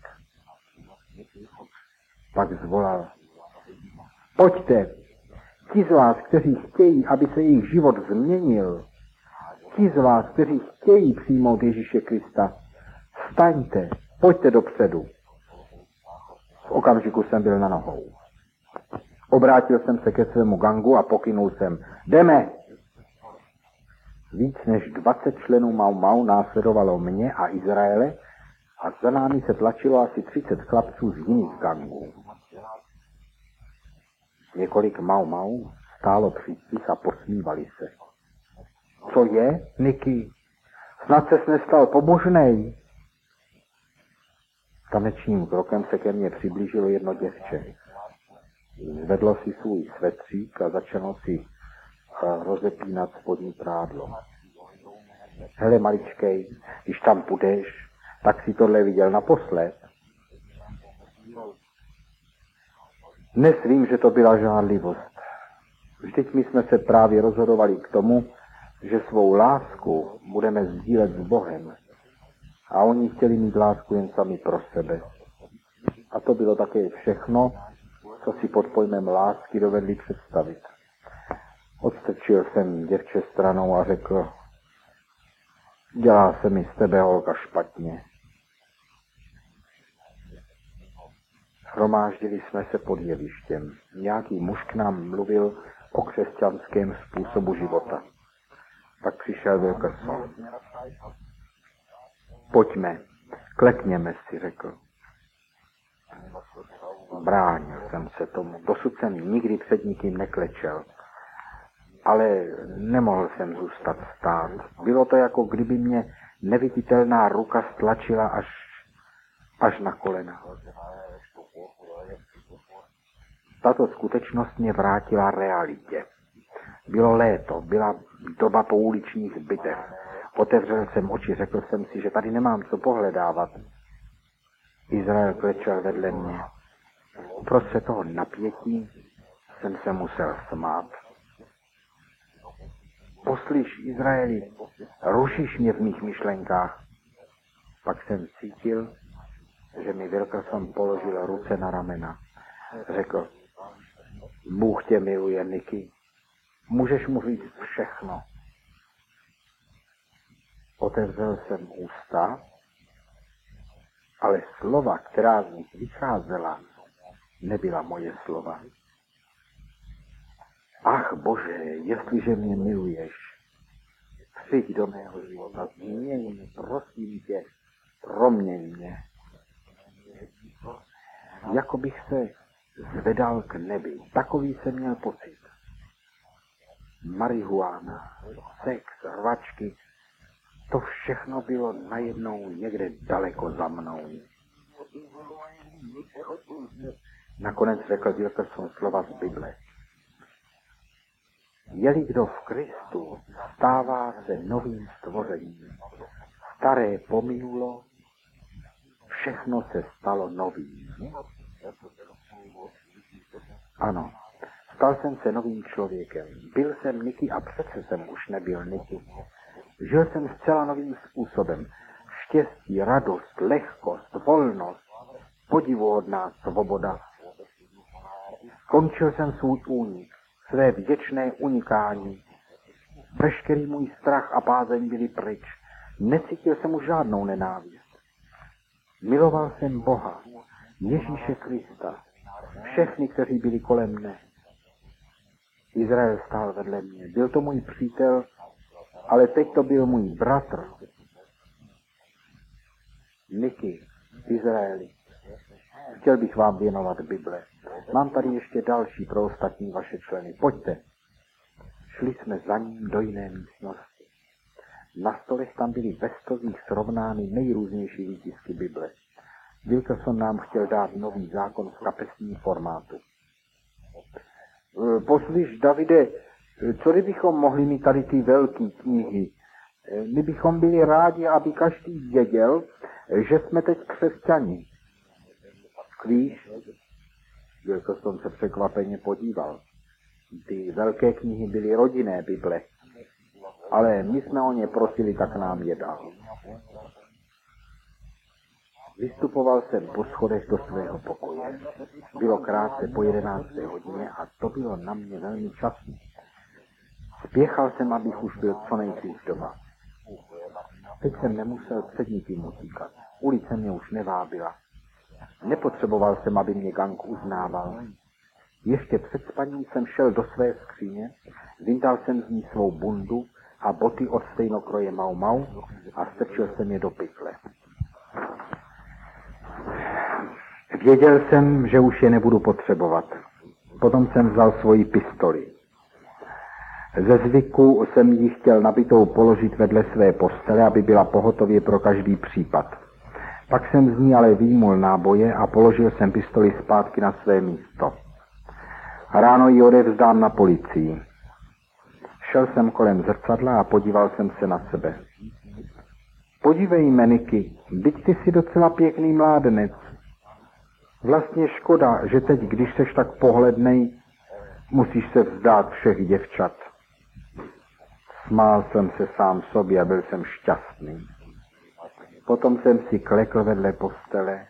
Pak zvolal, pojďte, ti z vás, kteří chtějí, aby se jejich život změnil, ti z vás, kteří chtějí přijmout Ježíše Krista, vstaňte, pojďte dopředu. V okamžiku jsem byl na nohou. Obrátil jsem se ke svému gangu a pokynul jsem, jdeme! Víc než dvacet členů Mau Mau následovalo mě a Izraele a za námi se tlačilo asi třicet chlapců z jiných gangů. Několik Mau Mau stálo při nich a posmívali se. Co je, Niky? Snad ses nestal pobožnej? Tanečním krokem se ke mně přiblížilo jedno děvče. Zvedlo si svůj svetřík a začalo si rozepínat spodní prádlo. Hele, maličkej, když tam půjdeš, tak si tohle viděl naposled. Dnes vím, že to byla žádlivost. Vždyť my jsme se právě rozhodovali k tomu, že svou lásku budeme sdílet s Bohem. A oni chtěli mít lásku jen sami pro sebe. A to bylo také všechno, co si pod pojmem lásky dovedli představit. Odstrčil jsem děvče stranou a řekl, dělá se mi z tebe, holka, špatně. Shromáždili jsme se pod jevištěm. Nějaký muž k nám mluvil o křesťanském způsobu života. Pak přišel Wilkerson. Pojďme, klekněme si, řekl. Bránil jsem se tomu. Dosud jsem nikdy před nikým neklečel. Ale nemohl jsem zůstat stát. Bylo to, jako kdyby mě neviditelná ruka stlačila až, až na kolena. Tato skutečnost mě vrátila realitě. Bylo léto, byla doba pouličních bitev. Otevřel jsem oči, řekl jsem si, že tady nemám co pohledávat. Izrael klečel vedle mě. Uprostřed toho napětí jsem se musel smát. Poslyš, Izraeli, rušíš mě v mých myšlenkách. Pak jsem cítil, že mi Wilkerson položil ruce na ramena. Řekl, Bůh tě miluje, Niky. Můžeš mu říct všechno. Otevřel jsem ústa, ale slova, která z nich vycházela, nebyla moje slova. Ach Bože, jestliže mě miluješ, přijď do mého života, změň mě, prosím tě, proměň mě. Jako bych se zvedal k nebi, takový jsem měl pocit. Marihuana, sex, rvačky, to všechno bylo najednou někde daleko za mnou. Nakonec řekl Wilkerson slova z Bible. Je-li kdo v Kristu, stává se novým stvořením. Staré pominulo, všechno se stalo novým. Ano, stal jsem se novým člověkem. Byl jsem Niky a přece jsem už nebyl Niky. Žil jsem zcela novým způsobem. Štěstí, radost, lehkost, volnost, podivuhodná svoboda. Končil jsem svůj únik, své vděčné unikání. Veškerý můj strach a bázeň byly pryč. Necítil jsem už žádnou nenávist. Miloval jsem Boha, Ježíše Krista, všechny, kteří byli kolem mne. Izrael stál vedle mě. Byl to můj přítel, ale teď to byl můj bratr. Niky, Izraeli, chtěl bych vám věnovat Bible. Mám tady ještě další pro ostatní vaše členy. Pojďte. Šli jsme za ním do jiné místnosti. Na stolech tam byly ve stozích srovnány nejrůznější výtisky Bible. Wilkerson nám chtěl dát nový zákon v kapesním formátu. Poslyš, Davide, co kdybychom mohli mít tady ty velké knihy? My bychom byli rádi, aby každý věděl, že jsme teď křesťani. Víš, Wilkerson se překvapeně podíval. Ty velké knihy byly rodinné Bible, ale my jsme o ně prosili, tak nám je dal. Vystupoval jsem po schodech do svého pokoje. Bylo krátce po jedenácté hodině a to bylo na mě velmi časné. Spěchal jsem, abych už byl co nejdřív doma. Teď jsem nemusel před nikým utíkat. Ulice mě už nevábila. Nepotřeboval jsem, aby mě gang uznával. Ještě před spaním jsem šel do své skříně, vyndal jsem z ní svou bundu a boty od stejnokroje Mau Mau a strčil jsem je do pytle. Věděl jsem, že už je nebudu potřebovat. Potom jsem vzal svoji pistoli. Ze zvyku jsem ji chtěl nabitou položit vedle své postele, aby byla pohotově pro každý případ. Pak jsem z ní ale vyjmul náboje a položil jsem pistoli zpátky na své místo. Ráno ji odevzdám na policii. Šel jsem kolem zrcadla a podíval jsem se na sebe. Podívej, Niky, byť ty jsi docela pěkný mládenec. Vlastně škoda, že teď, když seš tak pohlednej, musíš se vzdát všech děvčat. Smál jsem se sám sobě a byl jsem šťastný. Potom jsem si klekl vedle postele.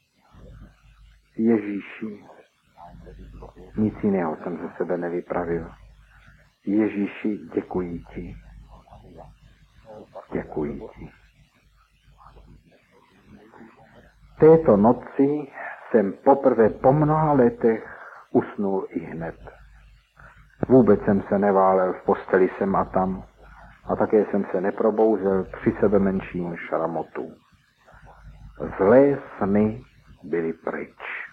Ježíši, nic jiného jsem ze sebe nevypravil. Ježíši, děkuji ti. Děkuji ti. Této noci jsem poprvé po mnoha letech usnul i hned. Vůbec jsem se neválel v posteli sem a tam a také jsem se neprobouzel při sebe menším šramotu. Zlé sny byly pryč.